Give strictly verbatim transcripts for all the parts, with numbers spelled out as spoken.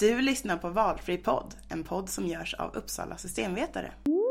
Du lyssnar på Valfri podd, en podd som görs av Uppsala systemvetare.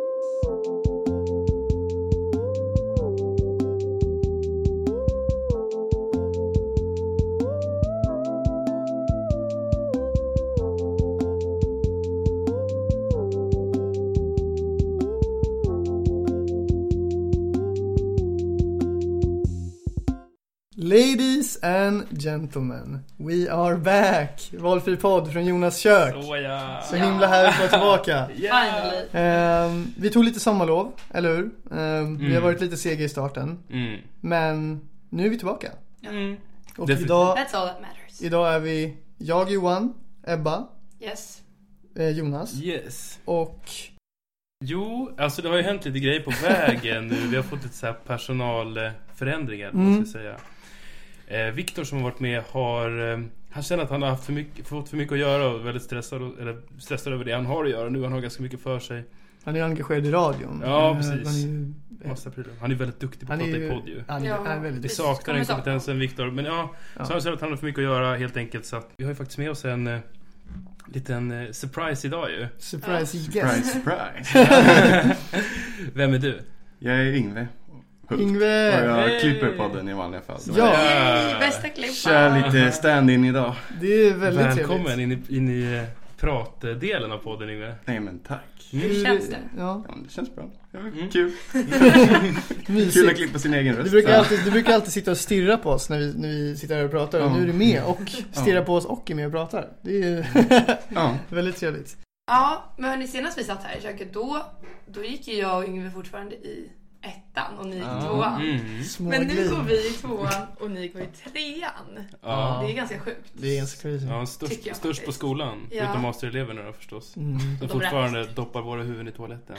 Ladies and gentlemen, we are back. Valfri podd från Jonas kök. Så, ja. Så himla härligt att vara tillbaka. Yeah. um, Vi tog lite sommarlov, eller hur? Um, mm. Vi har varit lite sega i starten. Mm. Men nu är vi tillbaka. Mm. Och idag, That's all that matters. idag är vi jag, Johan, Ebba, Yes. eh, Jonas Yes. och... Jo, alltså det har ju hänt lite grejer på vägen nu. Vi har fått lite så här personalförändringar, Mm. måste jag säga. Eh, Viktor som har varit med har... Eh, han känner att han har haft för mycket, fått för mycket att göra och väldigt stressad, och, eller stressad över det han har att göra nu. Han har ganska mycket för sig. Han är engagerad i radion. Ja, precis. Han är, ju, Massa prylar. Han är väldigt duktig på att han är prata ju, i podd ju. Han är, Ja, han är väldigt Vi precis. saknar den Kommer kompetensen, Viktor. Men ja, Ja. så han känner att han har för mycket att göra helt enkelt. Så att vi har ju faktiskt med oss en eh, liten eh, surprise idag ju. surprise Ja. guest. Surprise, surprise. Vem är du? Jag är Yngve Hult. Yngve. Och jag Hey. klipper podden i vanliga fall. Ja. Yay, bästa klippan. Kör lite stand-in idag. Det är väldigt Välkommen trevligt. in i, in i eh, pratdelen av podden, Yngve. Nej men tack. Hur känns det? Ja, Ja, men det känns bra. Ja, Mm. Kul. Kul att mysigt. klippa sin egen röst. Du brukar, Ja. alltid, du brukar alltid sitta och stirra på oss när vi, när vi sitter här och pratar. Och Ja. nu är du med och stirrar Ja. på oss och är med och pratar. Det är ju Ja. väldigt trevligt. Ja, men hörni, senast vi satt här i köket då, då gick ju jag och Yngve fortfarande i ettan och ni gick i Ja. tvåan. Mm. Små Men nu glid. går vi i tvåan och ni går i trean. Ja. Det är ganska sjukt. Det är ganska crazy. Ja, störst, Tycker jag störst på faktiskt. skolan. Ja. Förutom mastereleverna då förstås. Mm. Som De fortfarande doppar våra huvuden i toaletten.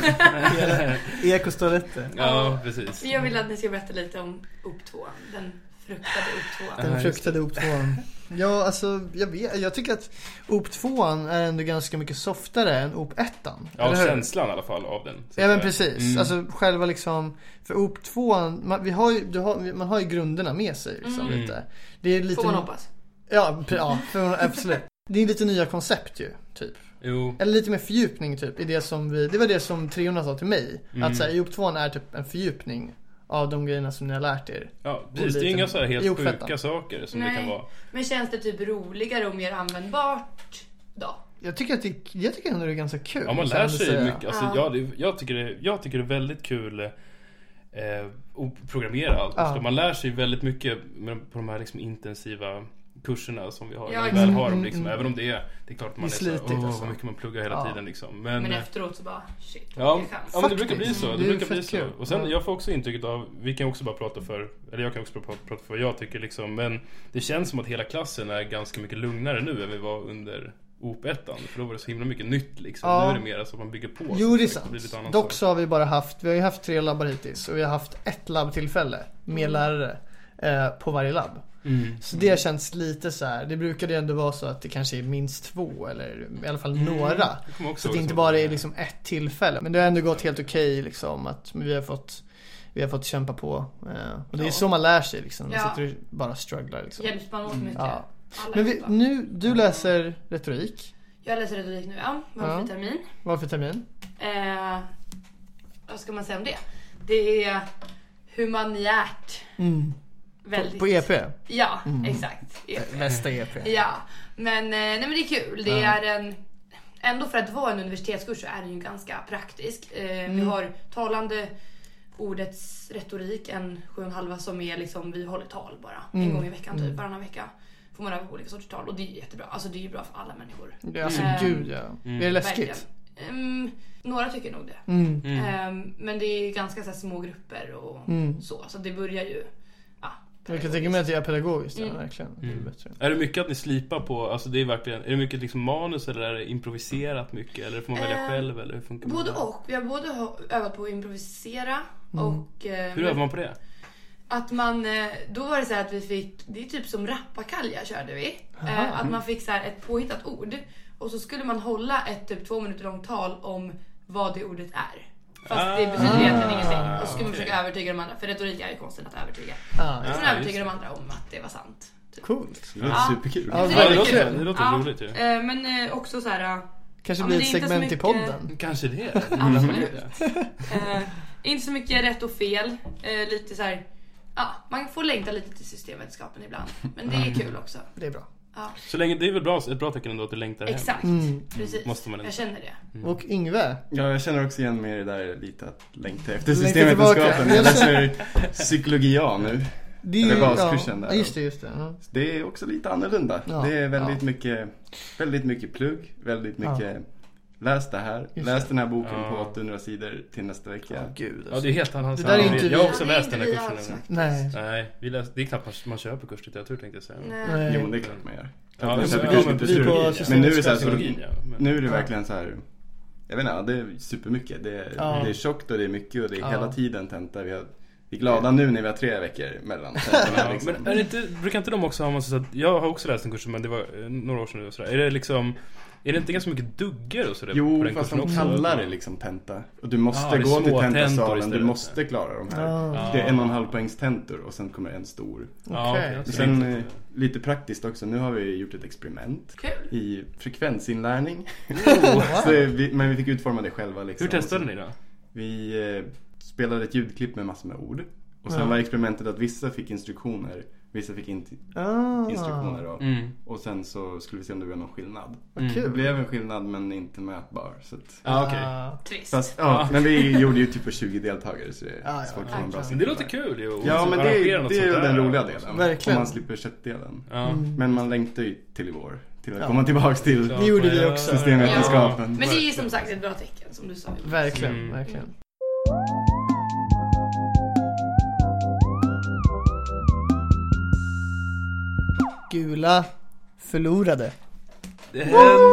Ekostoaletter. Ja, precis. Jag vill att ni ska berätta lite om O P tvåan. Den fruktade O P tvåan. Den Ja, just fruktade O P tvåan. Ja, alltså jag, vet, jag tycker att O P tvåan är ändå ganska mycket softare än O P ettan. Ja, eller hur? känslan i alla fall av den. Så Ja, men att- precis. Mm. Alltså själva liksom, för O P tvåan, man, vi har ju, du har, man har ju grunderna med sig liksom, Mm. lite. Det är lite... Får man hoppas. Ja, pre- ja för, absolut. Det är lite nya koncept ju, typ. Jo. Eller lite mer fördjupning typ i det som vi, det var det som treorna sa till mig. Mm. Att så här, O P tvåan är typ en fördjupning av de grejerna som ni har lärt er. Ja, precis. Det är lite- inga så här helt Jo, fettan. sjuka saker som det Nej. kan vara. Men känns det typ roligare och mer användbart då? Jag tycker att det, jag tycker ändå det är ganska kul. Ja, man måste lär jag ändå sig säga. mycket. Alltså, Ja. ja, det, jag, tycker det, jag tycker det är väldigt kul eh, att programmera allt. Ja. Alltså, man lär sig väldigt mycket med, på de här liksom, intensiva kurserna som vi har. Ja, När vi exakt. väl har dem, liksom, Mm, även om det är, det är klart att man Det är är så här, slitigt, åh, alltså. vad mycket man pluggar hela Ja. tiden. Liksom. Men, Men eh, efteråt så bara, shit, Ja, vilken chans. ja men det brukar Faktiskt. bli så. Det, Det är brukar bli fett så. kul. Och sen, Ja. jag får också intrycket av, vi kan också bara prata för, eller jag kan också prata, prata för vad jag tycker liksom, men det känns som att hela klassen är ganska mycket lugnare nu än vi var under O P ettan. För då var det så himla mycket nytt liksom. Ja. Nu är det mer så att man bygger på. Jo, det är så blir lite sant. annan Dock sak. så har vi bara haft, vi har ju haft tre labbar hittills och vi har haft ett labbtillfälle med lärare eh, på varje labb. Mm. Så det känns lite så här. Det brukade ju ändå vara så att det kanske är minst två eller i alla fall några. Det kommer också Så att det ihåg inte så. bara är liksom ett tillfälle. Men det har ändå gått helt okej liksom, att vi har fått vi har fått kämpa på. Eh, och det är Ja. så man lär sig liksom. Man Ja. sitter och bara strugglar liksom. Hjälps man åt mycket. Ja. Alla Men vi, hjälper. nu, du läser retorik. Jag läser retorik nu, ja. Valfri Ja. termin. Vad för termin? Eh, vad ska man säga om det? Det är humaniärt. Mm. Väldigt. På E P? Ja, Mm. exakt. E P. Västa E P. Ja, men, eh, nej, men det är kul. Det Ja. är en... Ändå för att vara en universitetskurs så är den ju ganska praktisk. Eh, Vi Mm. har talande ordets retorik, en sju och en halva som är liksom, vi håller tal bara. Mm. En gång i veckan typ, Mm. varannan vecka. Får man öva på olika sorters tal och det är ju jättebra. Alltså det är ju bra för alla människor. Det är alltså Mm. gud ja. Mm. Är det läskigt? Verkligen. Mm, några tycker nog det. Mm. Mm. Ehm, men det är ganska så här, små grupper och Mm. så. Så det börjar ju... Ja, Jag kan tänka mig att det är pedagogiskt, ja, Mm. verkligen. Det är Mm. bättre. Är det mycket att ni slipar på, alltså det är verkligen, är det mycket liksom manus eller är det improviserat mycket? Eller får man välja Eh, själv eller hur funkar det? både och. Vi har både ho- övat på att improvisera Mm. och... eh, Hur övar man på det? Att man, eh, då var det så här att vi fick, det är typ som rappakalja körde vi. Eh, Aha. att man fick så här ett påhittat ord. Och så skulle man hålla ett typ två minuter långt tal om vad det ordet är. Fast det betyder egentligen ingenting. Och så skulle man okej. försöka övertyga de andra. För retorik är ju konstigt att övertyga. Ah, Och ja. sen Ja, övertyga just de andra om att det var sant. Typ. Coolt. Det är Ja. superkul. Ja, Så Ja, det är låter, kul. det låter Ja. roligt ju. Eh, Men eh, också så här. Kanske Ja, blir men ett det är inte så segment i mycket- podden. Kanske det. Absolut. eh, Inte så mycket rätt och fel. Eh, lite så här. Ja, man får längta lite till systemvetenskapen ibland. Men det är kul också. Det är bra. Ja, Så länge, det är väl bra, ett bra tecken ändå att du längtar hem. exakt. Mm. Precis. Måste man ändå. Jag känner det. Och Yngve? Ja, jag känner också igen mig i det där lite att längta efter Längta systemvetenskapen. tillbaka. Jag läser psykologi A nu. Det är Eller ju- baskursen ja, där. just det, just det. Ja. Det är också lite annorlunda. Ja. Det är väldigt Ja. mycket väldigt mycket plugg, väldigt mycket läs det här. Just Läs det. den här boken Ja. på åttahundra sidor till nästa vecka. Ja, gud. Ja, Alltså. det är helt annat. Det där är inte Jag har vi. också Ja, det är läst den här inte vi kursen. alls nu. faktiskt. Nej. Nej, vi läs, det är knappt man, man köper kurslitteratur tänkte jag säga. Nej. Nej. Jo, men det är klart man gör. Ja, Man men- köper ja, kurslitteratur. men- vi på ja. Men nu är det så här, så, Psykologin, ja, men- nu är det Ja. verkligen så här. Jag vet inte, det är supermycket. Det är, Ja. det är tjockt och det är mycket och det är Ja. hela tiden tenta. Vi, har, vi är glada nu när vi har tre veckor mellan tentorna. Ja, Liksom. men är det inte, brukar inte de också ha massa så att, jag har också läst en kurs men det var eh, några år sedan nu och sådär. Är det liksom, är det inte ganska mycket duggar och sådär på Jo, den fast kursen de också? kallar det liksom tenta. Och du måste Ja, det är gå till små tentor tentasalen, du istället. måste klara de här. Ja. Det är en och en halv poängs tentor och sen kommer en stor. Ja, Okej. okej. Och Så sen det är eh, inte- lite praktiskt också, nu har vi gjort ett experiment Kul. i frekvensinlärning. Wow. Så vi, men vi fick utforma det själva liksom. Hur testade Och så- ni då? Vi eh, spelade ett ljudklipp med massor med ord. Och sen Ja. var experimentet att vissa fick instruktioner, vissa fick inte Ah. instruktioner. Och, Mm. och sen så skulle vi se om det var någon skillnad. Vad Mm. Det kul. blev en skillnad men inte mätbar. Så att, Ja, okej. Ah. Trist. fast, ja, Ja. men vi gjorde ju typ på tjugo deltagare så det är Ja, ja, svårt att ja, få en bra klart. Men det låter kul ju. att Ja, men det, arrangera är- något det är sånt ju där. den roliga delen. Verkligen. Om man slipper köttdelen. Ja. Mm. Men man längtar ju till i vår. Till att Ja. komma tillbaks till Ja, Det gjorde vi ja, också. systemvetenskapen. Men det är ju som sagt ett bra tecken som du sa. Verkligen, Mm. verkligen. Gula förlorade. Det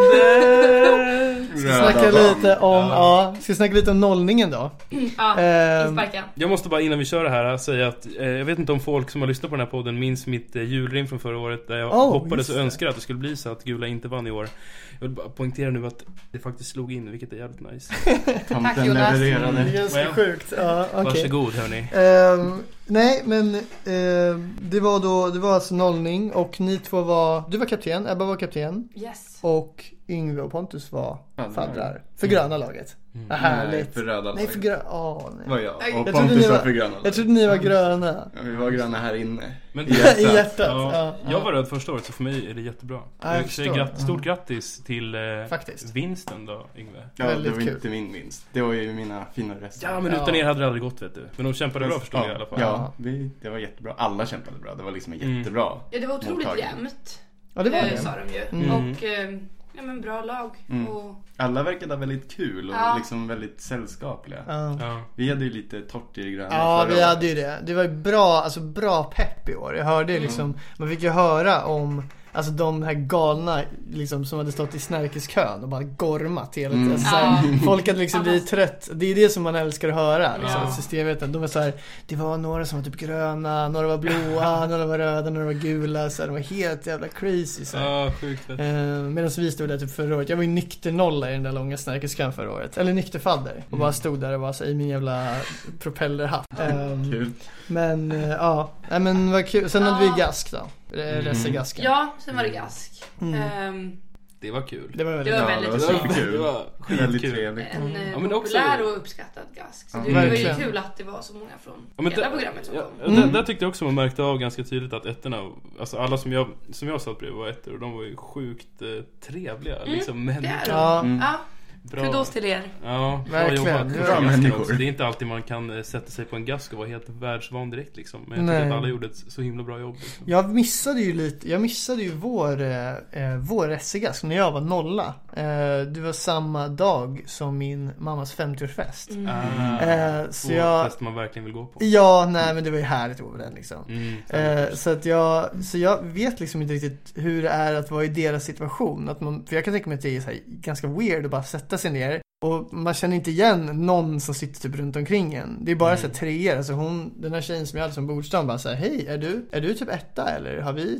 hände! Ska snacka lite om, ja. Ska snacka lite om nollningen då. Ja, Ehm, insparka. Jag måste bara innan vi kör det här säga att eh, jag vet inte om folk som har lyssnat på den här podden minns mitt eh, julrim från förra året där jag Oh, hoppades just och det. önskade att det skulle bli så att Gula inte vann i år. Jag vill bara poängtera nu att det faktiskt slog in, vilket är jävligt nice. Tack, Tomten Jonas. Det levererade. är ganska Well. sjukt. Ja, okej. Varsågod hörni. Ehm, nej, men ehm, det var då, det var alltså nollning och ni två var, du var kapten, Ebba var kapten Yes. och Yngve och Pontus var Faddrar. faddrar. För gröna laget. Mm. Vad Nej, härligt. för röda Nej, lag. för gröna, åh nej. var jag. Jag Och trodde ni Pontus var- var för gröna lag. Jag trodde ni var gröna. Ja, vi var gröna här inne. Men I hjärtat. I hjärtat. Ja, Ja, ja. jag var röd första året så för mig är det jättebra. Ja, jag jag säger förstår. gratt, stort Ja. grattis till eh, Faktiskt. vinsten då, Yngve. Ja, Väldigt det var kul. inte min vinst. Det var ju mina fina röster. Ja, men Ja. utan er hade det aldrig gått vet du. Men de kämpade bra förstod ja, jag i alla fall. Ja, vi, det var jättebra. Alla kämpade bra. Det var liksom en Mm. jättebra. Ja, det var otroligt mottagning. jämnt. Ja, det var eh, det. Sa de ju. Mm. Och eh, ja, men bra lag. Mm. Och, Alla verkade väldigt kul och Ja. liksom väldigt sällskapliga. Ja. Ja. Vi hade ju lite torrt i det gröna Ja, förra vi året. hade ju det. Det var ju bra, alltså bra pepp i år. Jag hörde ju liksom, man fick ju höra om alltså de här galna liksom, som hade stått i snärkeskön och bara gormat hela tiden. Mm. Alltså, så här, Ja. folk hade liksom Ja. blivit trött. Det är det som man älskar att höra. Liksom, Ja. Systemveten. De var så här, det var några som var typ gröna, några var blåa, några var röda, några var gula. Så här, de var helt jävla crazy. Så här. Ja, sjukt fett. Eh, Medan vi stod där typ förra året. Jag var ju nykter nolla i den där långa snärkeskön förra året. Eller nykter fadder. Och bara stod där och var så i min jävla propellerhatt. Ehm, Kul. men eh, ja, nej men vad kul. Sen hade Ja. vi gask då. Mm. Ressegasken. ja, sen var det gask. Mm. Ehm, Det var kul. Det var väldigt Det var Ja, väldigt det var bra. superkul. Det var Väldigt skitkul. trevligt. en Mm. eh, Ja, men också- populär och uppskattad gask. Så Ja, det var ju verkligen. kul att det var så många från Ja, men hela där- programmet som ja, kom. där, Mm. där tyckte jag också man märkte av ganska tydligt att ettorna, alltså alla som jag, som jag satt bredvid var ettor och de var ju sjukt eh, trevliga liksom det är människor. de. Ja, Mm. Ja, Bra. kudos till er. Ja, bra Verkligen. jobbat. Bra Första gasken människor. också. Det är inte alltid man kan eh, sätta sig på en gask och vara helt världsvan direkt liksom. Men jag tycker Nej. att alla gjorde ett så himla bra jobb. Liksom. jag missade ju lite, jag missade ju vår, eh, eh, vår ressegask när jag var nolla. Eh, det var samma dag som min mammas femtioårsfest. Mm. Ah, Eh, så två jag- fester man verkligen vill gå på. Ja, nej men det var ju härligt över den liksom. Mm, Eh, så att jag, så jag vet liksom inte riktigt hur det är att vara i deras situation. Att man, för jag kan tänka mig att det är så här, ganska weird att bara sätta sig ner. Och man känner inte igen någon som sitter typ runt omkring en. Det är bara Mm. så här treor. Alltså hon, den här tjejen som jag hade som bordstam bara så här, hej, är du, är du typ etta eller har vi typ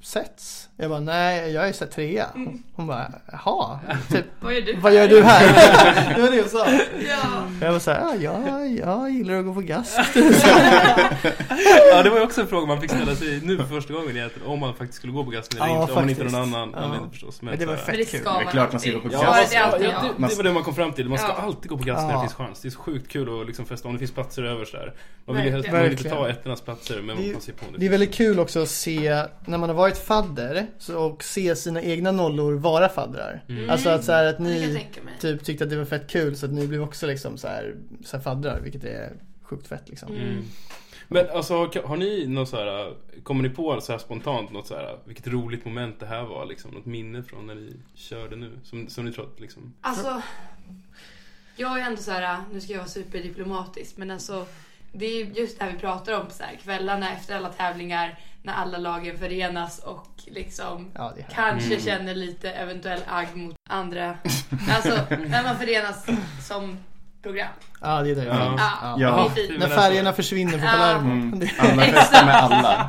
setts. Jag bara, nej, jag är så trea. Hon bara, jaha, typ, Vad gör du vad gör du här? Det var det jag sa. Ja. Jag var så här, ja, jag, jag gillar att gå på gas. Ja, det var ju också en fråga man fick ställa sig nu för första gången egentligen, om man faktiskt skulle gå på gasen eller Ja, inte, om man inte faktiskt. någon annan Ja. anledning förstås. Men det var så här- fett Men det kul. ska Det är man klart man ska gå på alltid. gas. Ja, Ja, alltså, det är alltid, ja, ja. det, det var det man kom fram till. Man ska Ja. alltid gå på gas när det Ja. finns chans. Det är så sjukt kul att liksom festa om det finns platser över så där. Man vill ju helst Verkligen. man vill inte ta Verkligen. ettornas platser, men Det är- man kan se på om det. Det är väldigt kul också att se när man har varit fadder så, och se sina egna nollor vara faddrar. Mm. Alltså att, så här, att Det kan jag ni tänka mig. typ tyckte att det var fett kul så att ni blev också liksom så här, så här faddrar, vilket är sjukt fett liksom. Mm. Men alltså, har, har ni något så här, kommer ni på så här spontant något så här, vilket roligt moment det här var liksom, något minne från när ni körde nu som, som ni tror att liksom. Alltså, jag är ändå så här, nu ska jag vara superdiplomatisk, men alltså det är just det här vi pratar om så här, kvällarna efter alla tävlingar när alla lagen förenas och liksom Ja, det är här. kanske Mm. känner lite eventuell agg mot andra. Alltså när man förenas som program. Ja, det är det. Ja. Ja, Ja. det är fint. När färgerna försvinner på Ja. Palermo. Mm. Det- Alla festar med alla.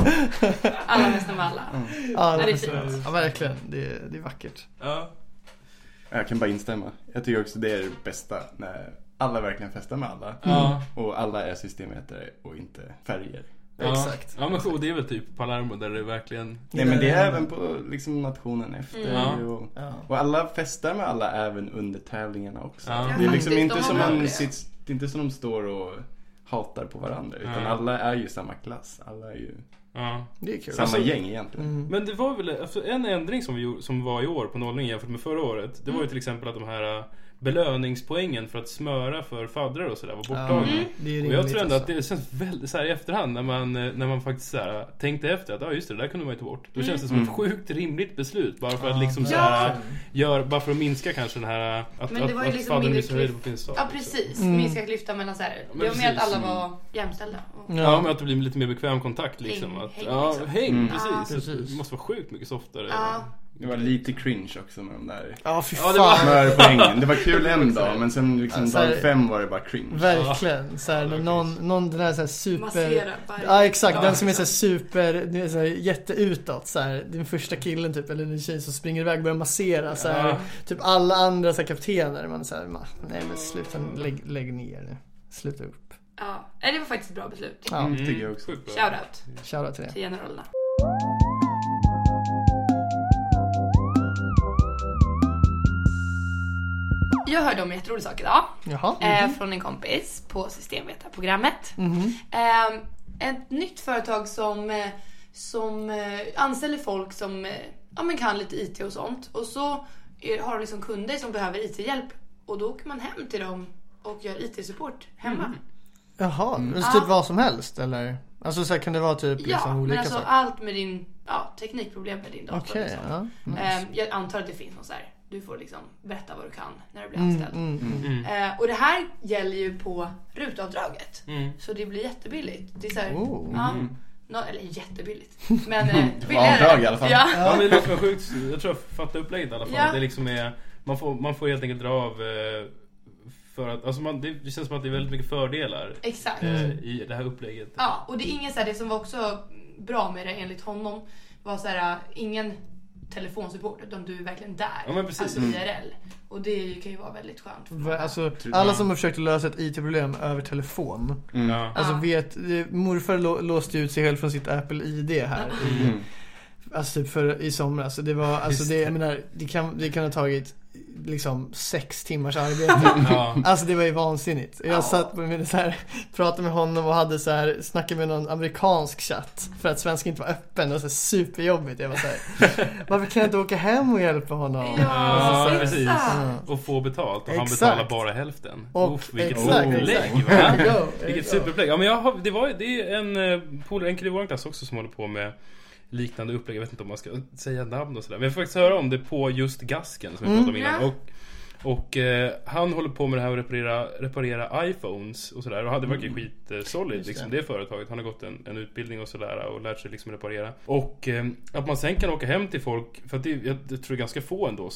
Alla nästan med alla. Ja, Ja, det är det fint. ja, verkligen. Det är, det är vackert. Ja. Jag kan bara instämma. Jag tycker också det är det bästa när alla verkligen festar med alla. Ja. Och alla är systemätare och inte färger. Ja. Exakt. Ja, men så, det är väl typ Palermo där det verkligen. Nej, men det är även på liksom nationen efter. Mm. Och, Ja. och alla festar med alla även under tävlingarna också. Ja. Det är liksom Ja, inte de som har man det. sitter, det är inte som de står och hatar på varandra. Utan Ja. alla är ju samma klass. Alla är ju Ja. Det är kul. samma Alltså- gäng egentligen. Mm. Men det var väl alltså, en ändring som, vi, gjorde- som var i år på nollning jämfört med förra året. Det var Mm. ju till exempel att de här äh, belöningspoängen för att smöra för faddrar och sådär var borttagna. Ja, det är ju Och jag rimligt tror ändå att alltså. det känns väldigt så här i efterhand när man, eh, när man faktiskt så här, tänkte efter att ja, just det, det där kunde man ju ta bort. Då känns det som Mm. ett sjukt rimligt beslut bara för Ja, att liksom så Ja. här, gör, bara för att minska kanske den här att, Men det att, var ju att liksom faddern blir mindre så höjd klyft- på sin sak. Ja, precis. Mm. Minska klyftan mellan så här. men Det var med att precis. alla var jämställda. Och- Ja, men att det blir lite mer bekväm kontakt liksom. Häng, att, häng, ja, liksom. häng, Mm. precis. Ja. Precis. Det måste vara sjukt mycket softare. Ja. Det var lite cringe också med de där Ja, fy Ja, det var- fan. smörpoängen. Det var kul en dag, men sen liksom Så här- dag fem var det bara cringe. Verkligen. Så här, när någon, någon den här, så här super... Massera varje Ja, exakt. dag. Den som är så här super, det är så här jätteutåt. Så här, den första killen typ, eller en tjej som springer iväg och börjar massera. Så här, Ja. typ alla andra så här, kaptener. Man så här, ma, nej men sluta, lägg, lägg ner nu. Sluta upp. Ja, Nej, det var faktiskt ett bra beslut. Ja, Mm, tycker jag också. Sjukt bra. Shoutout shoutout till det. till generalerna. Jag hörde om en jätterolig sak idag. Jaha. Eh, från en kompis på systemvetarprogrammet. Mhm. Eh, ett nytt företag som, eh, som eh, anställer folk som eh, ja, men kan lite I T och sånt. Och så är, har de liksom kunder som behöver I T-hjälp. Och då åker man hem till dem och gör I T-support hemma. Mm. Jaha, Mm. alltså Ja. typ vad som helst eller? Alltså så här, kan det vara typ liksom Ja, men olika alltså saker? allt med din ja, teknikproblem med din dator. Okej, liksom. ja. Nice. Eh, jag antar att det finns något så här. Du får liksom berätta vad du kan när du blir Mm, anställd. mm, mm. Mm. Eh, och det här gäller ju på rutavdraget. Mm. Så det blir jättebilligt. Det är så här, Oh. ja, Mm. no, eller jättebilligt. Men eh, billigare. Avdrag i alla fall. Ja. Ja, men det låter som sjukt. Jag tror jag fattar upplägget i alla fall. Ja. Det liksom är, man, får, man får helt enkelt dra av eh, för att, alltså man, det, det känns som att det är väldigt mycket fördelar Exakt. eh, i det här upplägget. Ja, och det är ingen så här, det som var också bra med det enligt honom var så här, ingen telefonsupport utan du är verkligen där. Ja, men precis. Alltså Mm. I R L. Och det kan ju vara väldigt skönt. för Va- många. Alltså, Tror- alla Ja. som har försökt lösa ett I T-problem över telefon. Mm. Ja. Alltså Ja. vet, eh, morfar lå, låste ut sig helt från sitt Apple I D här. I, Mm. alltså typ för, i somras. Så det var, alltså det, jag menar, det kan, det kan ha tagit liksom sex timmars arbete. Ja. Alltså det var ju vansinnigt. Jag Ja. satt med så här, pratade med honom och hade så här, snackade med någon amerikansk chatt för att svenska inte var öppen och så här, superjobbigt. Jag var så här, varför kan jag inte åka hem och hjälpa honom? Ja, Ja, exakt. precis. Ja. Och få betalt. Och han Exakt. betalar bara hälften. Och Uff, vilket exakt, upplägg, exakt. va? There you go, there you Vilket go. superupplägg. Ja, men jag har, det, var, det är en eh, polare, en kille i vår klass också som håller på med liknande upplägg. Jag vet inte om man ska säga namn och sådär. Men jag får faktiskt höra om det på just Gasken som vi Mm. pratade om innan. Ja. Och, och eh, han håller på med det här att reparera, reparera iPhones och sådär. Och det verkar skit eh, solid Just liksom, det. det företaget. Han har gått en, en utbildning och sådär och lärt sig liksom reparera. Och eh, att man sen kan åka hem till folk, för att det, jag, jag tror det är ganska få ändå som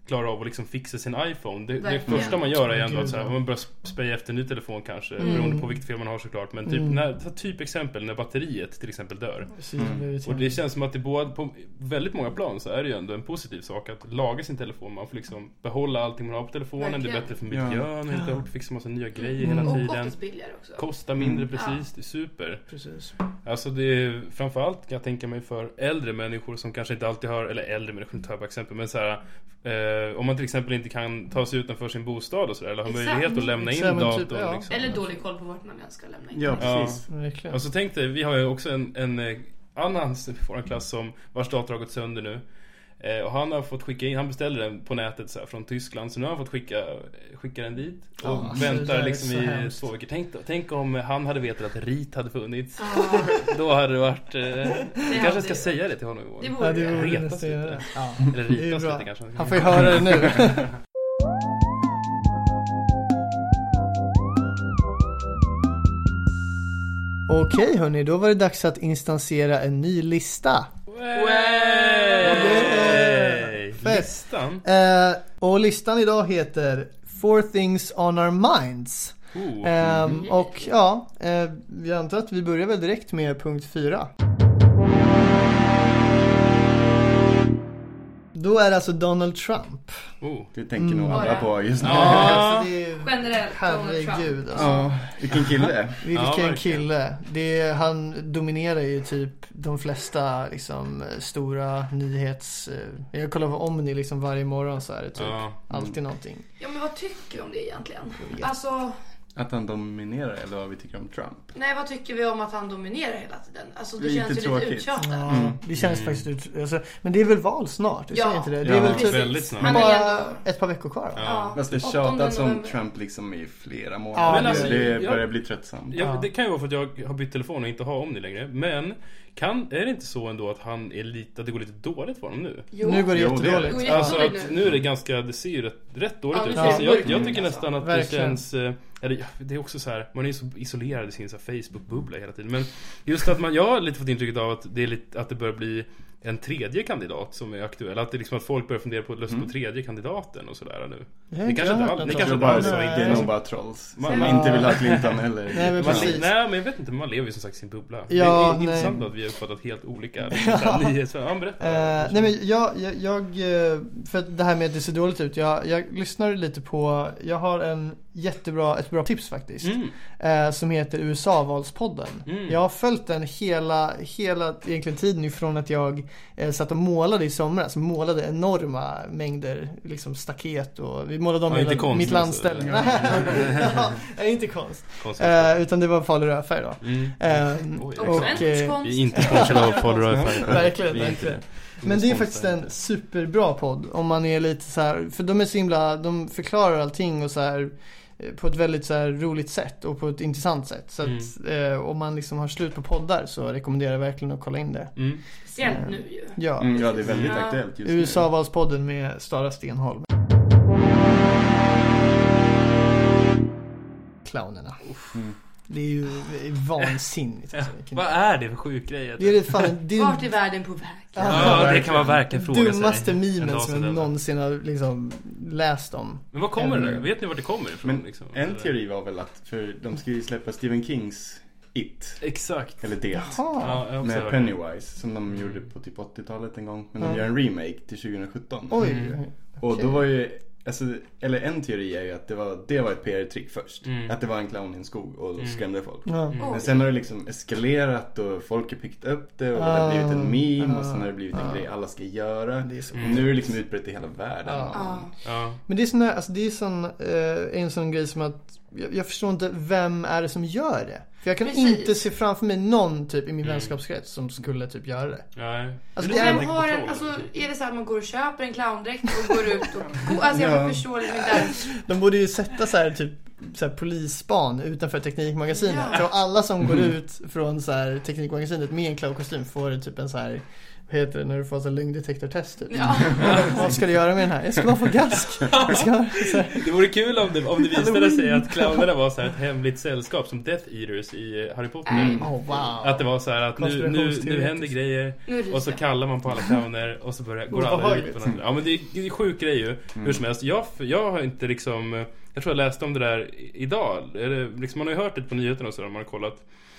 klarar av att liksom fixa sin iPhone. Det, det Verkligen. första man gör är ändå Gud, att så här, ja. man börjar speja efter en ny telefon kanske, Mm. beroende på vilket fel man har såklart. Men typ, Mm. när, ta typ exempel när batteriet till exempel dör. Så jävla Mm. irriterande. Och det känns som att det både, på väldigt många plan så är det ju ändå en positiv sak att laga sin telefon. Man får liksom behålla allting man har på telefonen. Verkligen. Det är bättre för Ja. miljön, helt klart. Fixa massa nya grejer Mm. hela Och tiden. oftast billigare också. Kostar mindre, Mm. precis. Det är super. Precis. Alltså det är framförallt kan jag tänka mig för äldre människor som kanske inte alltid har, eller äldre människor, inte tar jag exempel, men så här, eh, om man till exempel inte kan ta sig utanför sin bostad och sådär, eller har Exakt. möjlighet att lämna in Så, men datorn typ, ja. liksom. Eller dålig koll på vart man ens ska lämna in. Ja, Ja. precis. Verkligen. Och så tänkte vi har ju också en, en eh, annan i vår klass som vars dator har gått sönder nu. Eh, och han har fått skicka in, han beställde den på nätet så här, från Tyskland. Så nu har han fått skicka, skicka den dit. Och Ja, det där väntar är liksom så i hemskt. två veckor. Tänk, tänk om han hade vetat att RIT hade funnits. Ja, Då hade det varit... Eh, jag kanske hade- ska säga det till honom. det Ja, vore det det. vore Retas nästan lite. göra. Ja. Eller Det är ritas bra. lite kanske. Han får ju höra det nu. Okej hörni, då var det dags att instansera en ny lista. Hey! Fett. Listan? Eh, och listan idag heter Four Things on Our Minds. Oh. Ehm, och ja, eh, jag antar att vi börjar väl direkt med punkt fyra. Då är det alltså Donald Trump. Oh. Det tänker nog Mm. alla på just nu. Ja. Alltså, det är, Generellt Donald Trump. herregud alltså. Ja, vilken kille. Vilken Ja, verkligen. kille. Det är, han dominerar ju typ de flesta liksom, stora nyhets... eh, Jag kollar på Omni liksom varje morgon så är det typ Ja. alltid någonting. Ja, men vad tycker vi om det egentligen? Jag vet. Alltså, Att han dominerar eller vad vi tycker om Trump. nej, vad tycker vi om att han dominerar hela tiden? Alltså, det Lite känns ju tråkigt. lite uttjatat. Ja, Mm. det känns Mm. faktiskt ut, alltså, men det är väl val snart, du Ja. säger inte det? Det Ja, är väl precis. typ väldigt snart. Han är bara ändå- ett par veckor kvar va? Ja. Fast det åttonde tjatats om november. Trump liksom i flera Ja, månader. men alltså, det jag- börjar bli tröttsamt. Ja, Ja. det kan ju vara för att jag har bytt telefon och inte har om det längre. Men kan, är det inte så ändå att han är lite, att det går lite dåligt för honom nu? Jo. Nu går det Jo, det är det. jättedåligt. Jo, jättedåligt. Alltså Ja. att nu är det ganska, det ser ju rätt, rätt dåligt Ja, ut. det ser Alltså, jag, mörkt jag ut, tycker alltså. nästan att Verkligen. det känns, eh, eller, ja, det är också så här, man är ju så isolerad i sin så här Facebook-bubbla hela tiden. Men just att man, jag har lite fått intrycket av att det är lite, att det börjar bli en tredje kandidat som är aktuell. Att det liksom att folk börjar fundera på lust på Mm. tredje kandidaten och sådär nu. Jag har Det kanske jag inte hört all- något det om kanske Det är, inte bara, alls så, var det är inte- nog bara trolls. Man- Som Ja. inte vill ha Clinton eller... Nej, men Man, precis. nej men jag vet inte, man lever ju som sagt i sin bubbla. Ja, det är nej. intressant att vi har uppfattat helt olika liksom, så här, nyhets... Ja, berätta. Eh, nej men jag, jag, jag, eh, för att det här med att det ser dåligt ut, jag, jag lyssnar lite på, jag har en jättebra, ett bra tips faktiskt, Mm. eh, som heter U S A-valspodden. Mm. Jag har följt den hela, hela egentligen tiden ifrån att jag eh, satt och målade i somras, målade enorma mängder liksom staket och vi målade om Ja, inte hela konst, mitt alltså. landställe. ja, nej, inte konst. Konstigt. Eh, utan det var Falu rödfärg då. Mm. Eh, Oj, och, Svensk eh, konst. Vi är inte sponsrade av Falu Verkligen, verkligen. Men det är faktiskt en superbra podd om man är lite så här, för de är så himla, de förklarar allting och så här eh, på ett väldigt så här roligt sätt och på ett intressant sätt. Så att eh, om man liksom har slut på poddar så rekommenderar jag verkligen att kolla in det. Mm. Speciellt nu ju. Ja, Mm, ja, det är väldigt Ja. aktuellt just nu. U S A-valspodden med Stara Stenholm. Clownerna. Mm. Det är ju vansinnigt. Alltså. Vilken- Vad är det för sjuk grej? Det är det fan, det är Vart är världen på väg? Ja, det kan man verkligen fråga sig. dummaste En memen dag som sedan. jag någonsin har liksom läst om. Men vad kommer det där? Mm. Vet ni vart det kommer ifrån? Men liksom? en Eller- teori var väl att, för de ska ju släppa Stephen Kings It, Exakt. eller Det, Jaha. Ja, jag har också med hört. Pennywise, som de gjorde på typ åttiotalet en gång. Men Ja. de gör en remake till tjugohundrasjutton. Oj. Mm. Och okej. då var ju, alltså, eller en teori är ju att det var, det var ett P R-trick först. Mm. Att det var en clown i en skog och Mm. skrämde folk. Ja. Mm. Men sen har det liksom eskalerat och folk har picked upp det och det Ah, har blivit en meme och sen har det blivit en ah. grej alla ska göra. Det är så Och nu är det liksom utbrett i hela världen. Ja. Ja. Ja. Men det är sån där, alltså det är sån, eh, en sån grej som att jag, jag förstår inte vem är det som gör det. För jag kan Precis. inte se framför mig någon typ i min Mm. vänskapskrets som skulle typ göra det. Nej. Alltså, Men det är- nog Vem en har en, kontroll. alltså, är det så att man går och köper en clowndräkt och går ut och går, alltså jag Ja. förstår liksom inte ens. De borde ju sätta så här typ så här polisspan utanför Teknikmagasinet. Ja. Så alla som går ut från så här Teknikmagasinet med en clownkostym får typ en så här vad heter det, när du får så lögndetektortest typ. Ja. Vad ska du göra med den här? Jag ska bara få gask. Jag ska, så här. Det vore kul om det, om det visade sig att clownerna var så här ett hemligt sällskap som Death Eaters i Harry Potter. Mm. Oh, wow. Att det var så här att nu, nu, nu händer grejer och så kallar man på alla clowner och så börjar, går alla ut. Och ja, men det är, det är sjuk grej ju. Mm. Hur som helst, jag, jag har inte liksom, jag tror jag läste om det där idag. Eller, liksom, man har ju hört det på nyheterna och så där, man har kollat.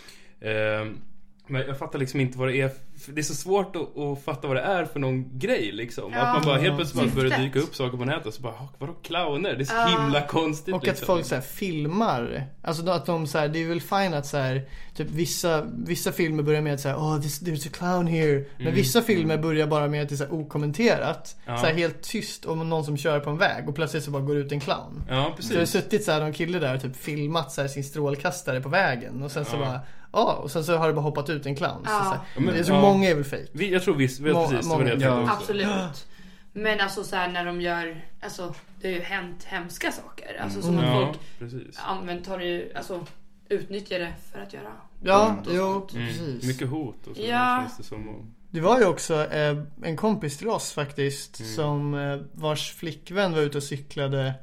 Eh, Men jag fattar liksom inte vad det är. Det är så svårt att, att fatta vad det är för någon grej liksom. Ja. Att man bara helt plötsligt Syftet. börjar dyka upp saker på nätet och så bara, vadå clowner? Det är så Ja. himla konstigt. Och att liksom. folk så här filmar. Alltså då att de så här, det är väl fine att så här, typ vissa, vissa filmer börjar med att säga, oh, this, there's a clown here. Men Mm. vissa filmer börjar bara med att det är så här okommenterat. Ja. Så här helt tyst om någon som kör på en väg och plötsligt så bara går ut en clown. Ja, Så det har precis. suttit så här, någon kille där och typ filmat så här sin strålkastare på vägen. Och sen så Ja. bara, ja, och sen så har det bara hoppat ut en clown. Ja. Så, så här, Ja, men- det är så ja. många är väl fake. Vi, jag tror visst, vet Må- precis. Det var det jag många- tänkte ja. också. Absolut. Men alltså så här när de gör, alltså det har ju hänt hemska saker. Alltså som Mm. att Ja, folk precis. använt, tar ju, alltså utnyttjar det för att göra. Ja, Mm. jo, Mm. precis. Mycket hot och så Ja. känns det som. Och... Det var ju också eh, en kompis till oss faktiskt Mm. som eh, vars flickvän var ute och cyklade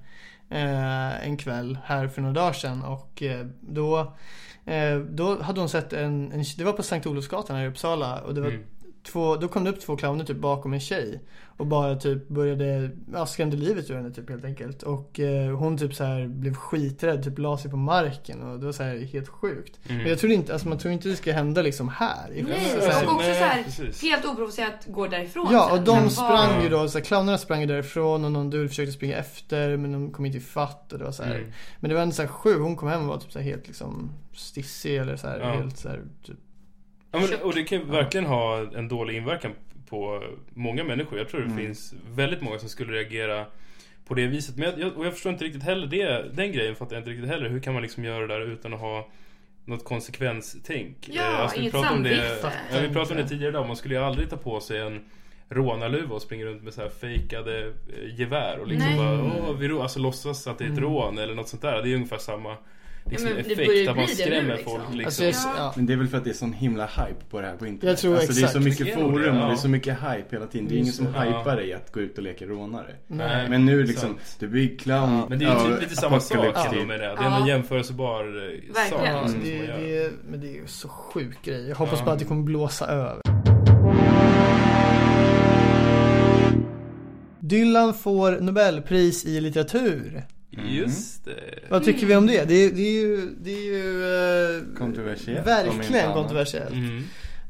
eh, en kväll här för några dagar sedan och eh, då, eh, då hade hon sett en, en, det var på Sankt Olofsgatan här i Uppsala och det var Mm. två, då kom det upp två clowner typ bakom en tjej och bara typ började, ja, skrämde livet ur henne typ helt enkelt och eh, hon typ så här blev skiträdd, typ la sig på marken och det var så här helt sjukt. Mm. Men jag tror inte, alltså man tror inte det ska hända liksom här i Nej, själva- så här- och också nej, så här, precis. helt oprovocerat går därifrån. Ja, sen. och de Men sprang var- ju då, så här, clownerna sprang ju därifrån och någon dude försökte springa efter men de kom inte i fatt och det var så här. Mm. Men det var ändå så här sju, hon kom hem och var typ så här helt liksom stissig eller så här, Ja. helt så här typ. Ja, men, och det kan ju verkligen ha en dålig inverkan på många människor. Jag tror det Mm. finns väldigt många som skulle reagera på det viset. Men jag, och jag förstår inte riktigt heller det, den grejen fattar jag inte riktigt heller. Hur kan man liksom göra det där utan att ha något konsekvenstänk? Ja, vi inget pratade om det, samvete. ja, vi pratade om det tidigare idag. Man skulle ju aldrig ta på sig en rånarluva och springa runt med så här fejkade eh, gevär och liksom Nej. bara, åh, vi ro, alltså låtsas att det är ett Mm. rån eller något sånt där. Det är ungefär samma liksom, Ja, men det börjar effekt ju att man bli det skrämmer nu, liksom. folk liksom. Alltså, jag, Ja. ja. Men det är väl för att det är sån himla hype på det här på internet. Jag tror alltså, det är så exakt. mycket Det är nog det, forum och ja. det är så mycket hype hela tiden. Det är ingen som Ja. hypar dig att gå ut och leka rånare. Nej. Men nu liksom, Sant. det blir clown. Ja. Men det är ju ja, typ lite samma sak apokalyps, ändå med det. Det är Ja. ändå en jämförelsebar eh, sak. Verkligen. Alltså, liksom, det, som man gör. det, är- men det är ju så sjuk grej. Jag hoppas Ja. bara att det kommer blåsa över. Dylan får Nobelpris i litteratur. Just det. Vad tycker vi om det? Det är, det är ju, det är ju eh, Kontroversiellt, om inte verkligen annat. kontroversiellt. Mm.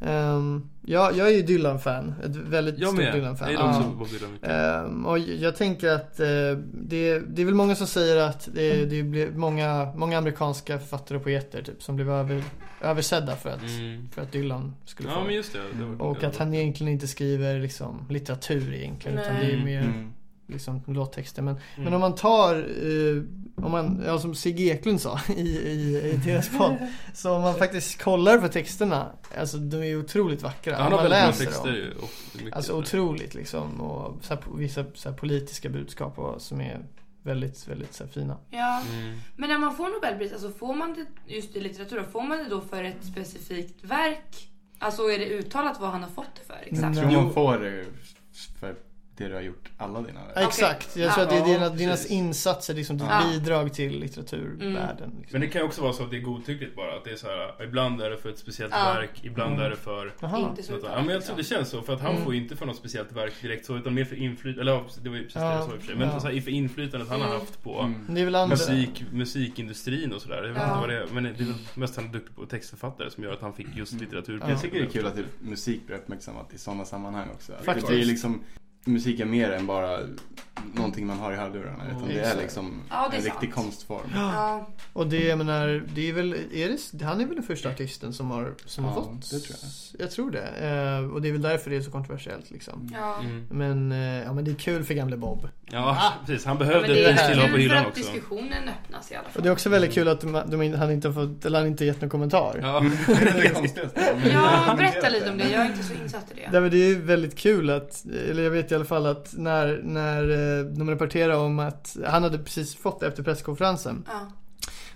Um, ja, jag är ju Dylan-fan. Ett väldigt Jag stort med. Jag Dylan-fan. gillar också Ja. Bob Dylan mycket. Ehm, och jag tänker att eh, det, det är väl många som säger att det, det blir många, många amerikanska författare och poeter typ, som blev över, översedda för att, Mm. för att Dylan skulle Ja, få. men just det. det var, Och att han egentligen inte skriver liksom, litteratur egentligen, utan det är Nej. mer Mm. liksom, låttexter. Men, Mm. men om man tar, eh, om man, ja, som Sigge Eklund sa i, i, i deras podd, så om man faktiskt kollar på texterna, alltså de är otroligt vackra. Han Om har man väldigt bra läser texter dem. ju. Och mycket Alltså så här. otroligt liksom, och så här, vissa så här, politiska budskap och, som är väldigt, väldigt så här, fina. Ja. Mm. Men när man får Nobelpris, alltså får man det just i litteratur, får man det då för ett specifikt verk? Alltså är det uttalat vad han har fått det för? Exakt. Nej. Jag tror Jo. man får det för det du har gjort alla dina Ja, exakt, jag tror Ja. att det är dina, Ja, dina precis. insatser, liksom, ditt Ja. bidrag till litteraturvärlden. Liksom. Men det kan ju också vara så att det är godtyckligt bara. Att det är så här, ibland är det för ett speciellt Ja. verk, ibland är det för... Jaha. Inte så något annat. uttalat. Ja, men jag tror det känns så. För att han Mm. får ju inte för något speciellt verk direkt så, utan mer för inflytande. Eller ja, det var ju precis Ja. det jag sa i och för sig. Men Ja. så här, för inflytandet han har Mm. haft på... Mm. Det är väl andra... Musik, musikindustrin och sådär. Jag vet Ja. inte vad det är. Men det är väl mest han är duktig på textförfattare som gör att han fick just litteratur. Ja. Jag tycker det är kul att det, musik blir uppmärksammat i sådana sammanhang också. Faktiskt. Det är liksom, musik är mer än bara någonting man har i hörlurarna. Utan det är Exakt. liksom Ja, det är en riktig sant. konstform. Ja. Och det, jag menar, det är väl, är det, han är väl den första artisten som har, som har Ja, fått? det tror jag. Jag tror det. Eh, och det är väl därför det är så kontroversiellt liksom. Ja. Mm. Men, eh, ja, men det är kul för gamle Bob. Ja, precis. Han Men behövde det ett är tillhör på kul för hyllan att också. diskussionen öppnas i alla Och fall. det är också väldigt kul att de, de, han inte har fått, eller han inte gett någon kommentar. Ja, Det är det konstigaste. Ja, berätta lite om det. Jag är inte så insatt i det. Därför det är ju väldigt kul att, eller jag vet i alla fall att när, när eh, de rapporterade om att han hade precis fått det efter presskonferensen. Ja.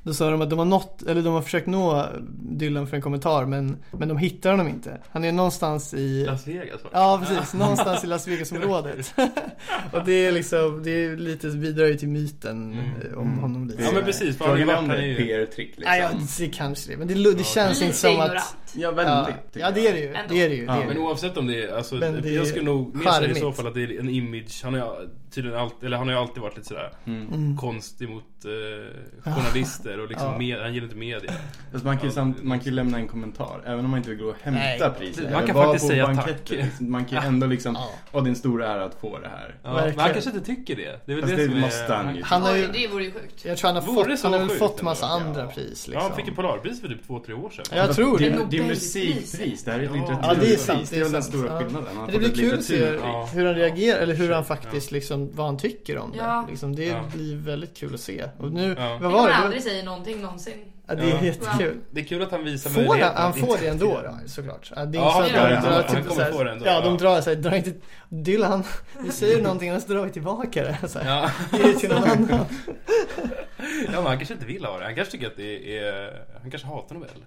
Då sa de att de har nått, eller de har försökt nå Dylan för en kommentar, men, men de hittar honom inte. Han är någonstans i Las Vegas, va? Ja, precis. Någonstans i Las Vegas-området. Och det är liksom, det är lite bidrar ju till myten mm. om honom lite. Ja, men precis. Frågan är om det är ett P R-trick liksom. Ja, ja, det kanske det. Men det, det känns Lite inte som ignorant. att... Ja, väldigt. Ja, ja, det är det ju. Det är det ju. Ja, det är Men det. oavsett om det är, alltså, Men det är jag skulle nog mer säga i så charmigt. fall att det är en image. Han har ju tydligen alltid, eller han har ju alltid varit lite sådär Mm. konstig mot eh, journalister och liksom Ja. med, han gillar inte media. Alltså man kan ju Ja, samt, det- man kan ju lämna en kommentar även om man inte vill gå och hämta Nej. priset. Man kan Eller vara faktiskt på säga banketter. tack. Man kan ju ändå liksom, Ja. åh det är en stor ära att få det här. Ja, men Verkligen. han kanske inte tycker det. Det är väl Fast det, det som måste är... han ju. Han har ju, Oj, det vore ju sjukt. jag tror han har Vore det fått, så han har väl sjukt fått ändå? massa andra Ja. pris Ja, liksom. han fick ju Polarpris för typ två, tre år sedan. Jag tror det. det. Det, det är Nobelpriset. musikpris, det här är ett Ja. litteraturpris. Ja, det är sant, Det är väl den sant. stora Ja. skillnaden. Han har Det fått blir ett kul att se litteraturpris. Ja. hur han reagerar, eller hur han Ja. faktiskt liksom, vad han tycker om det. Ja. Liksom, det Ja. blir väldigt kul att se. Och nu, Ja. vad Det var kan det? man aldrig säga någonting någonsin. Ja, det är Ja. jättekul. Det är kul att han visar Får han, möjligheten han att får inte- det ändå då, såklart. Ja, det är Ja, inte så han att gör de det. drar Han typ kommer så här- få det ändå, Ja, de ja. drar sig, drar inte Dylan, du säger någonting och så drar vi tillbaka det. Så här. Ja. Ge det till någon annan. Ja, men han kanske inte vill ha det. Han kanske tycker att det är... Han kanske hatar Nobel.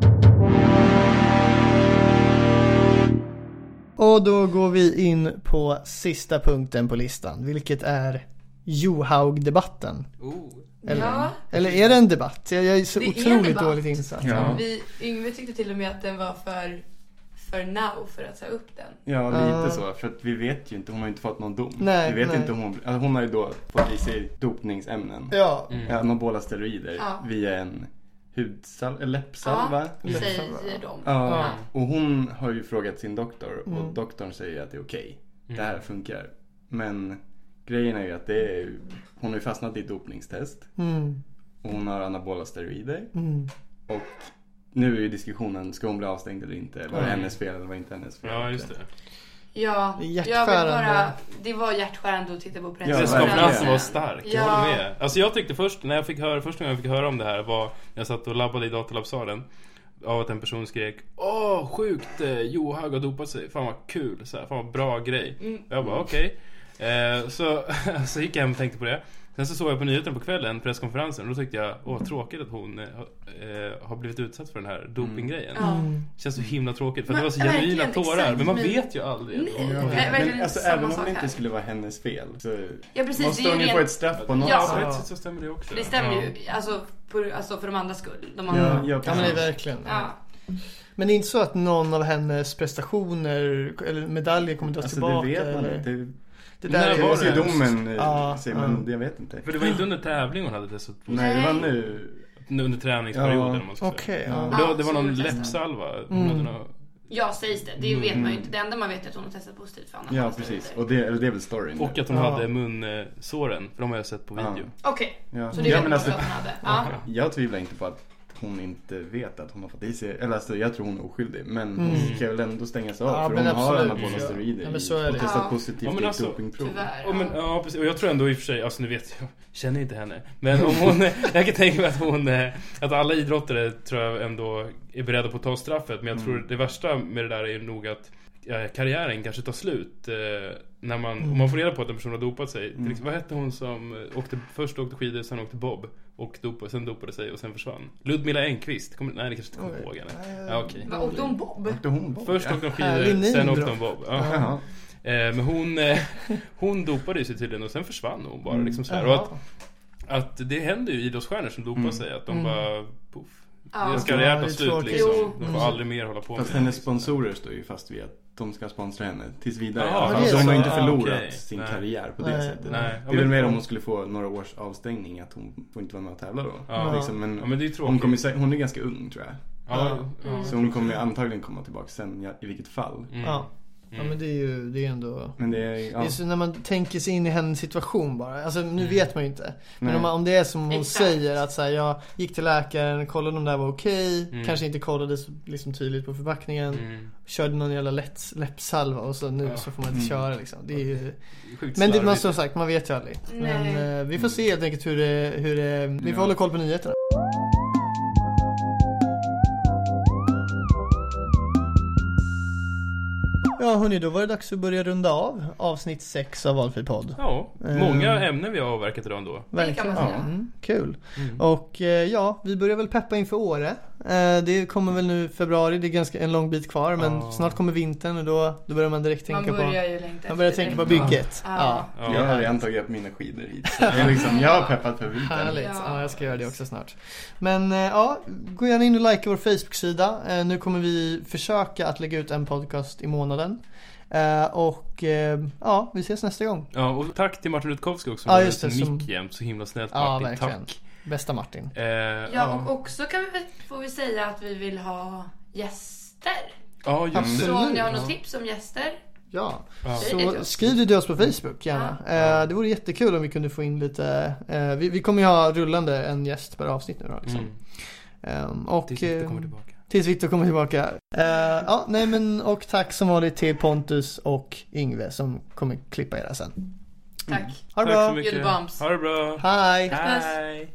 Och då går vi in på sista punkten på listan, vilket är Johaug-debatten. Oh. Eller, Ja. eller är det en debatt? Jag jag är så Det är en otroligt debatt. dåligt insatt. Ja. Vi, Yngve tyckte till och med att den var för, för now för att ta upp den. Ja, lite Ja. så. För att vi vet ju inte, hon har ju inte fått någon dom. Nej, vi vet nej. inte om hon, alltså hon har ju då fått i sig dopningsämnen. Ja, Mm. Anabola steroider Ja. via en hudsalva, läppsalva. Ja, säger de. Ja. Ja. Och hon har ju frågat sin doktor och Mm. doktorn säger att det är okej. Mm. Det här funkar. Men grejen är ju att det är, hon har ju fastnat i ett dopningstest. mm, Och hon har anabola steroider. mm. Och nu är ju diskussionen, ska hon bli avstängd eller inte? Var det Mm. hennes fel eller var det inte hennes fel? Ja, just det. Ja, Det är jag vill hjärtskärande. bara, det var hjärtskärande att titta på Ja, Presskonferensen verkligen. var stark, jag Ja. håller med. Alltså jag tyckte först, när jag fick höra, första gången jag fick höra om det här var när jag satt och labbade i datalabbsalen av att en person skrek: åh, sjukt, eh, Johaug har dopat sig, fan vad kul, så här, fan vad bra grej. Mm. Jag bara okej. Eh, så, så gick jag hem och tänkte på det. Sen så såg jag på nyheten på kvällen, presskonferensen, och då tyckte jag, åh tråkigt att hon eh, eh, har blivit utsatt för den här dopinggrejen. Ja. Mm. Känns så himla tråkigt, för Men det var så verkligen, genuina tårar, exakt, men man men- vet ju aldrig. Nej, Ja. nej, verkligen Men alltså samma även om sak det inte här. skulle vara hennes fel så Ja, precis, måste det är hon ju ju få rent- ett straff på något Ja, sätt. på ett sätt så stämmer det också. Det stämmer Ja. ju, alltså, på, alltså för de andra skull. De Ja, andra. ja, Ja, men det är precis. verkligen. Ja. Men det är inte så att någon av hennes prestationer eller medaljer kommer dras Alltså tillbaka? det vet man eller? inte. Det, Det När där det var måste ju det? domen eh, Ja, säga, ja. men jag vet inte. För det var inte under tävling hon hade testat på. Nej, det var nu. Under träningsperioden, Ja. om man ska säga. Okej, Ja. Och det, var- Ja, det var så någon gjorde testet. läppsalva. Hon Mm. hade någon- Ja, sägs det. Det vet Mm. man ju inte. Det enda man vet är att hon har testat positivt för annat. Ja, precis. Och det, eller det är väl storyn. Och att hon Ja. hade munsåren, för de har jag sett på Ja. video. Okej, Ja. så det Ja, vet men man alltså, också att hon hade. Ja. jag tvivlar inte på att hon inte vet att hon har fått i sig, eller alltså jag tror hon är oskyldig, men Mm. hon kan väl ändå stängas av Ja, för men hon har absolut. anabola Ja. steroider Ja, men så är och det. testat Ja. positivt Ja, men i ett alltså, dopingprov. Tyvärr. Och, men, Ja. ja, precis. Och jag tror ändå i och för sig, alltså nu vet jag, känner inte henne. Men om hon, jag kan tänka mig att hon, eh, att alla idrottare tror jag ändå är beredda på att ta straffet. Men jag Mm. tror det värsta med det där är nog att ja, karriären kanske tar slut eh, när man, Mm. om man får reda på att en person har dopat sig. Mm. Till exempel, vad hette hon som eh, åkte, först åkte skidor, sen åkte bob och dopade, sen dopade sig och sen försvann? Ludmila Enqvist, kommer, nej det kanske inte kommer Oj. ihåg henne. Nej, Ja, okej. Vad åkte hon bob? Åkte hon bort? Först åkte hon Härlig skidor, sen name åkte drop. hon bob. Ja. Jaha. Eh, men hon, eh, hon dopade ju sig tydligen och sen försvann hon bara Mm. liksom så här. Och Jaha. att, att det händer ju idrottsstjärnor som dopar Mm. sig, att de Mm. bara poff. Ja. Deras Ja, karriär det tar är slut tråkigt. liksom. Jo. De får Mm. aldrig mer hålla på Fast med hennes det, liksom. sponsorer står ju fast vid att de ska sponsra henne tills vidare. Ja, Ja, det är alltså, hon har så. inte Ah, förlorat okej. sin Nej. karriär på det Nej. sättet. Nej. Ja, Det är väl men- mer om hon skulle få några års avstängning, att hon får inte vara med och tävla då. Ja. Liksom, men, Ja, men det är tråkigt. hon, kommer, sä- hon är ganska ung tror jag. Ja, ja. Mm. Så hon kommer antagligen komma tillbaka sen, ja, i vilket fall. Mm. Ja. Ja, men det är ju det är ändå... Men det är, Det ja. är så när man tänker sig in i hennes situation bara. Alltså nu Mm. vet man ju inte. Men Nej. om, man, om det är som hon Exakt. säger att så här, jag gick till läkaren, kollade om det här var okej. Mm. Kanske inte kollade så liksom tydligt på förpackningen. Mm. Körde någon jävla lätt, läppsalva och så nu Ja. så får man inte Mm. köra liksom. Det är ju... Sjukt Men det slarvigt. man som sagt, man vet ju aldrig. Nej. Men eh, vi får se helt enkelt hur det, hur det, vi får Ja. hålla koll på nyheterna. Ja, Ja, hörni, då var det dags att börja runda av avsnitt sex av Valfri podd. Ja, många um, ämnen vi har avverkat idag ändå. Verkligen. Det kan man säga. Mm, kul. Mm. Och eh, ja, vi börjar väl peppa inför Åre. Eh, det kommer väl nu i februari, det är ganska en lång bit kvar, men Ja. snart kommer vintern och då, då börjar man direkt tänka Man på... börjar ju längta Man börjar efter tänka det. på bygget. Ja. Ja. Ja. Jag har redan tagit upp mina skidor hit. Så jag, är liksom, jag har peppat för vintern. Härligt, Ja. ja, jag ska göra det också snart. Men eh, ja, gå gärna in och likea vår Facebook-sida. eh, Nu kommer vi försöka att lägga ut en podcast i månaden. eh, Och eh, ja, vi ses nästa gång. Ja, och tack till Martin Rutkowski också. Ja, Ja, just det, mick som- jämt, så himla snällt Ja, Martin, verkligen. tack. Bästa Martin. Eh, Ja, och också kan vi, väl- får vi säga att vi vill ha gäster. ja, just Absolut. det. Så om ni har Ja. något tips om gäster. Ja, Ja. Säg det till så oss. skriv det till oss på Facebook gärna. eh, Det vore jättekul om vi kunde få in lite eh, vi, vi kommer ju ha rullande en gäst per avsnitt nu då, liksom. Mm. eh, Och Tills Victor eh, kommer tillbaka. Tills Victor kommer tillbaka. Eh, ja, nej men och tack som vanligt till Pontus och Yngve som kommer klippa era sen. Tack. Ha det Tack så bra. mycket. Julbumps. Ha det bra. Hej. Puss, puss. Hej.